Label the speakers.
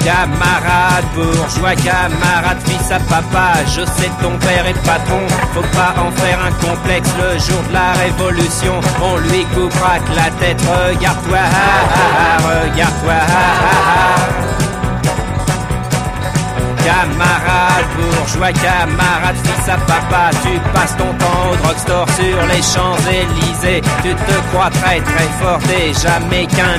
Speaker 1: Camarade bourgeois, camarade fils à papa, je sais ton père est patron, faut pas en faire un complexe, le jour de la révolution, on lui coupera que la tête, regarde-toi, regarde-toi, Camarade bourgeois, camarade fils à papa, tu passes ton temps au drugstore sur les Champs-Élysées. Tu te crois très très fort, t'es jamais qu'un